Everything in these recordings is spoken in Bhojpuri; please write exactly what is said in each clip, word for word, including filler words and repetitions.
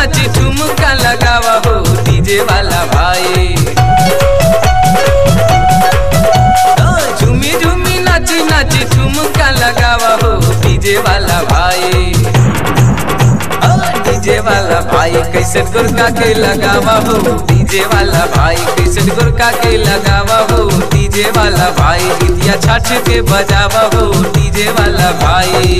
नाची ठुमका लगावा हो डीजे वाला भाई। झूमी झूमी नाची नाची ठुमका लगावा हो डीजे वाला भाई। डीजे वाला भाई कैसे गुरका के लगावा हो डीजे वाला भाई, कैसे गुरका के लगावा हो डीजे वाला भाई। गीतिया छठ के बजावा हो डीजे वाला भाई।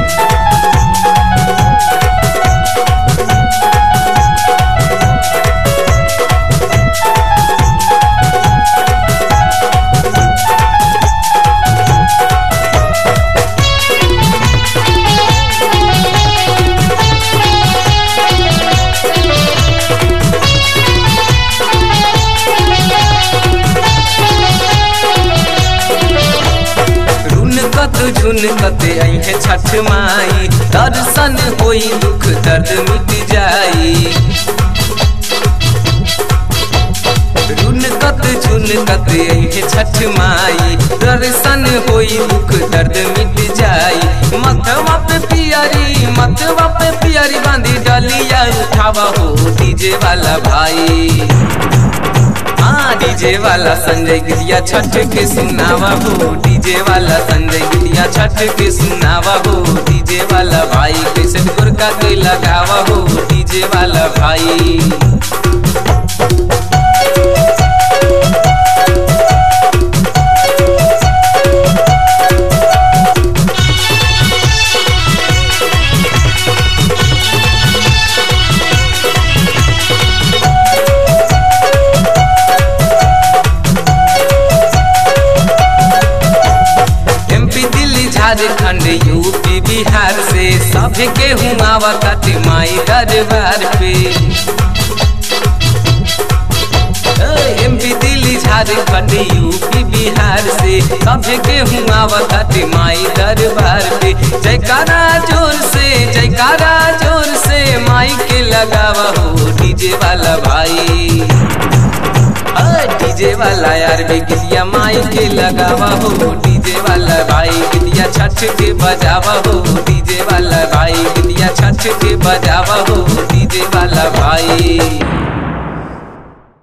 झुनकते अइहे छठ माई, दर्शन होई दुख दर्द मिट जाई। झुनकत झुनकते अइहे छठ माई, दर्शन होई दुख दर्द मिट जाई। मथवा पे पियरी मथवा पे पियरी बांधी डलिया उठावा हो डीजे वाला भाई। हाँ डीजे वाला संजय गीतिया छठ के सुनावा हो डीजे वाला संजय गीतिया छठ के सुनावा हो डीजे वाला भाई। कैसे गुरका के लगावा हो डीजे वाला भाई। झारखंड यूपी बिहार से सभी के हुआवा ताटे माई दरबार पे। एमपी दिल्ली झारखंड यूपी बिहार से सभी के हुआवा ताटे माई दरबार पे। जयकारा जोर से जयकारा जोर से माई के लगावा हो डीजे वाला भाई। डीजे वाला यार भी गीतिया माई के लगावा हो डीजे वाला भाई। गीतिया छठ के बजावा हो डीजे वाला भाई, गीतिया छठ के बजावा हो डीजे वाला भाई।